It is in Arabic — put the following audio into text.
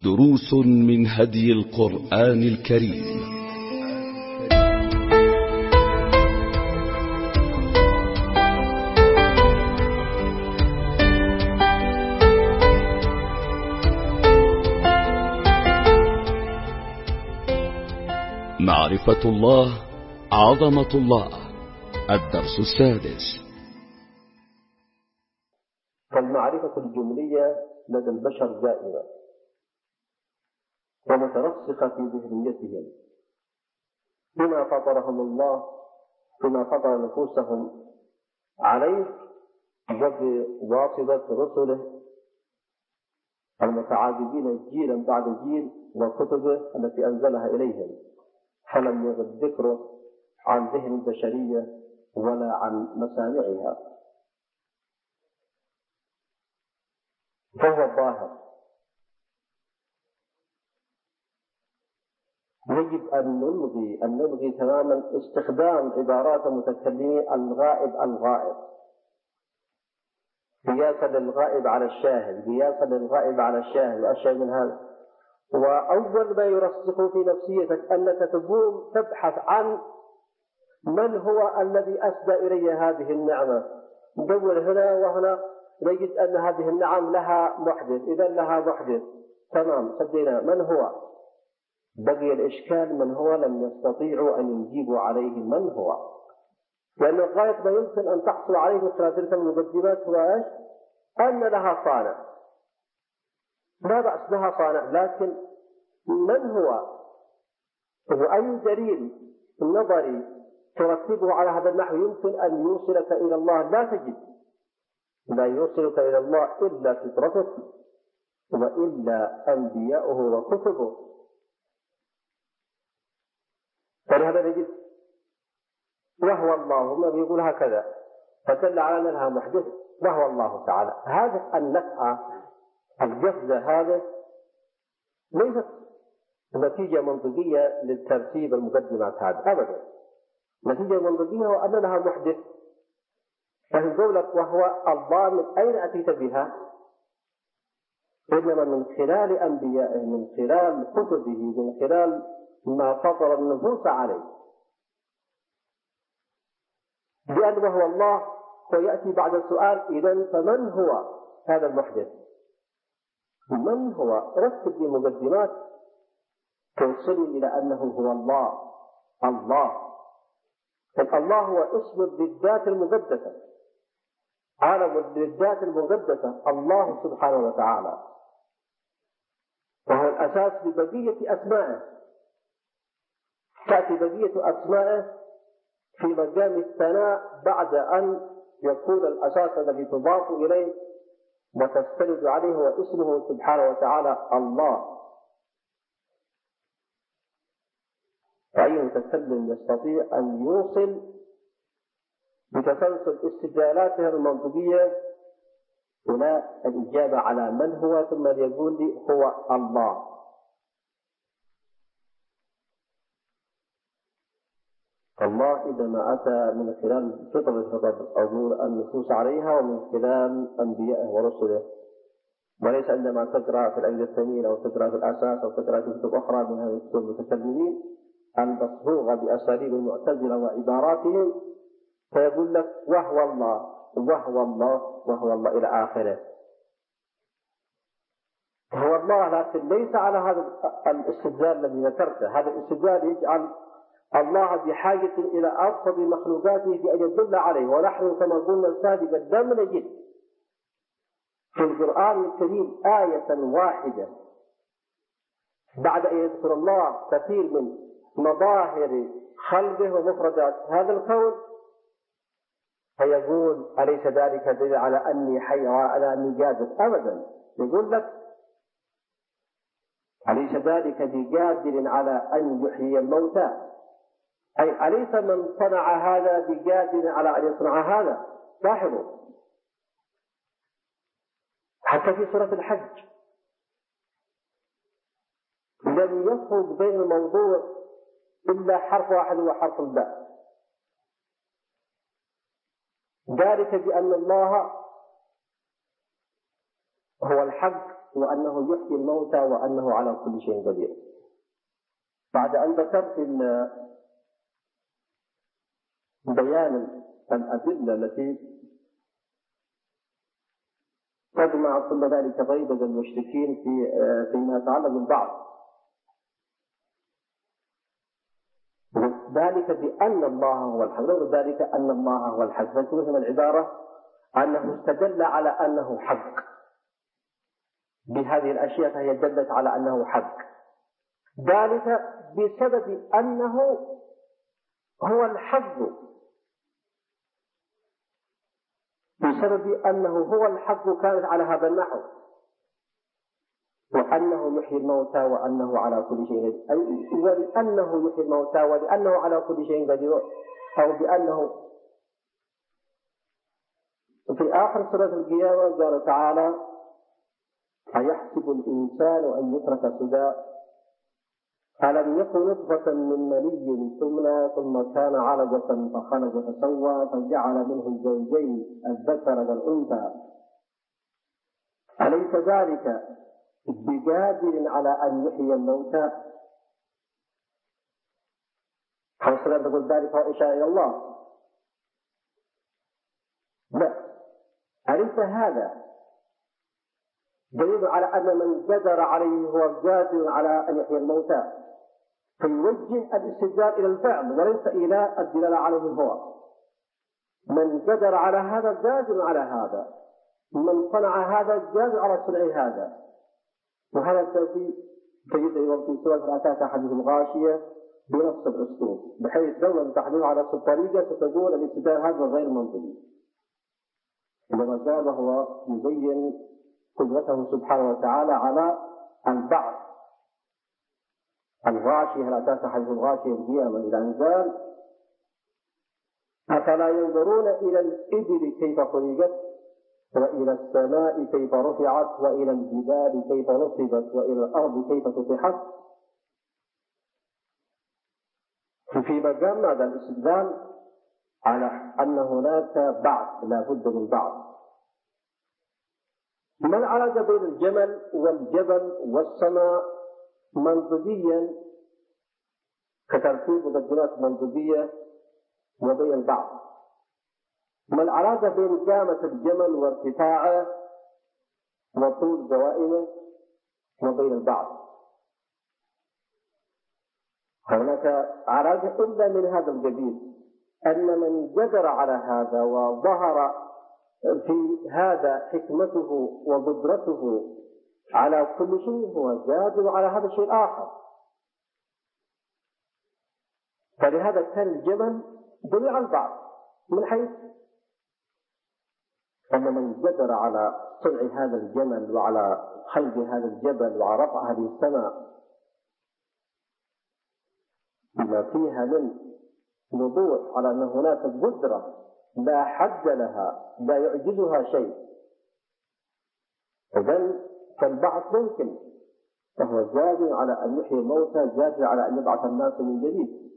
دروس من هدي القرآن الكريم. معرفة الله، عظمة الله. الدرس السادس. فالمعرفة الجملية لدى البشر دائمة ومترسخة في ذهنيتهم بما فطرهم الله، بما فطر نفوسهم عليه، وبواسطة رسله المتعاقبين جيلا بعد جيل وكتبه التي أنزلها إليهم، فلم يغب ذكره عن ذهن البشرية ولا عن مسامعها، فهو الظاهر. يجب أن نلغي تماما استخدام عبارات المتكلمين الغائب قياسا للغائب على الشاهد، وأشياء من هذا. وأول ما يرسخ في نفسيتك أنك تقوم تبحث عن من هو الذي أسدى إلي هذه النعمة، ندور هنا وهنا نجد أن هذه النعم لها محدث، إذا لها محدث تمام سدينا من هو. بقي الإشكال من هو، لم يستطيعوا أن يجيبوا عليه من هو، لأن غاية ما يمكن أن تحصل عليه من خلال تلك المقدمات هو إيش؟ أن لها صانع، لا بأس لها صانع، لكن من هو وأي دليل نظري ترتبه على هذا النحو يمكن أن يوصلك إلى الله؟ لا تجد، لا يوصلك إلى الله إلا فطرته وإلا أنبياؤه وكتبه. فلهذا نجد وهو الله، هم يقول هكذا، فدل على أنها محدث وهو الله تعالى. هذا النفعة الجفزة هذا ليست نتيجة منطقية للترتيب المقدمات هذا أبدا. نتيجة منطقية هو أن لها محدث، فهي قولك وهو الله من أين أتيت بها؟ إنما من خلال أنبيائه، من خلال كتبه، من خلال ما فطر النفوس عليه. لأن وهو الله ويأتي بعد السؤال إذن فمن هو هذا المحدث؟ من هو؟ رتب لي مقدمات توصلني إلى أنه هو الله. الله هو اسم للذات المقدسة، عالم للذات المقدسة، الله سبحانه وتعالى، وهو الأساس لبقية أسمائه. تأتي بقية أسمائه في مقام الثناء بعد أن يكون الأساس الذي تضاف إليه وتستند عليه هو اسمه سبحانه وتعالى الله. فأي متكلم يستطيع أن يوصل بتسلسل استدلالاته المنطقية هنا الإجابة على من هو، ثم يقول لي هو الله. الله إذا ما أتى من خلال فطر أمور النفوس عليها ومن خلال أنبيائه ورسله، وليس عندما تقرأ في العقيدة الثمين أو تقرأ في الأساس أو تقرأ في كتب أخرى من هذه الكتب المتكلمين المصبوغة بأساليب المعتزلة وعباراتهم فيقول لك وهو الله إلى آخره. هو الله، لكن ليس على هذا الاستدلال الذي ذكرته. هذا الاستدلال يجعل الله بحاجة إلى أبسط مخلوقاته في أن يدل عليه، ونحن كما قلنا سابقا لم نجد في القرآن الكريم آية واحدة بعد أن يذكر الله كثير من مظاهر خلقه ومفردات هذا الكون فيقول أليس ذلك دليل على أني حي وعلى أني قادر؟ أبدا. يقول لك أليس ذلك بقادر على أن يحيي الموتى؟ أي أليس من صنع هذا بقادر على أن يصنع هذا؟ لاحظوا حتى في سورة الحج لم يفرق بين الموضوع إلا حرف واحد وحرف الباء، ذلك بأن الله هو الحق وأنه يحيي الموتى وأنه على كل شيء قدير. بعد أن ذكرت بيان الأدلة التي تجمع كل ذلك ريبة المشركين فيما يتعلق بالبعث، ذلك بأن الله هو الحق، ذلك أن الله هو الحق، فتفهم العبارة أنه استدل على أنه حق بهذه الأشياء، فهي دلت على أنه حق، ذلك بسبب أنه هو الحق، بسبب أنه هو الحق كانت على هذا النحو، وأنه يحيي الموتى وأنه على كل شيء قدير، أي ولأنه يحيي الموتى ولأنه على كل شيء قدير، أو بأنه في آخر سورة القيامة قال تعالى: أيحسب الإنسان أن يترك سدى ألم يكن نطفة من مني ثم كان علقة فخلق فسوى فجعل منه الزوجين الذكر والأنثى أليس ذلك بقادر على أن يحيي الموتى؟ حوصلنا نقول ذلك هو إشارة إلى الله؟ لا، أليس هذا دليل على أن من قدر عليه هو قادر على أن يحيي الموتى، فيوجه الاستدلال إلى الفعل وليس إلى الدلالة عليه هو. من قدر على هذا قادر على هذا، من صنع هذا قادر على صنع هذا، وهذا تجد في سورة أتاك حديث الغاشية بنفس الأسلوب، بحيث لو تحدث على نفس الطريقة ستقول الاستدلال هذا غير منطقي، إنما قال هو يبين قدرته سبحانه وتعالى على البعث. الغاشية هل أتاك حديث الغاشية القيامة إلى أن قال: أفلا ينظرون إلى الإبل كيف خلقت وإلى السماء كيف رفعت وإلى الجبال كيف نصبت وإلى الأرض كيف سطحت. في مقام هذا الاستدلال على أن هناك بعث، لا بد من بعث. ما العلاقة بين الجمل والجبل والسماء منطقيا كترتيب مقدمات منطقية وبين البعض؟ ما العلاقة بين قامة الجمل وارتفاعه وطول قوائمه وبين البعض؟ هناك علاقة إلا من هذا القبيل، أن من قدر على هذا وظهر في هذا حكمته وقدرته على كل شيء هو قادر على هذا الشيء الآخر. فلهذا كان الجبل دليل على البعض من حيث أن من قدر على صنع هذا الجمل وعلى خلق هذا الجبل وعلى رفع هذه السماء بما فيها من وضوح على أن هناك قدرة لا حد لها لا يعجزها شيء، إذن فالبعث ممكن، فهو قادر على أن يحيي الموتى، قادر على أن يبعث الناس من جديد.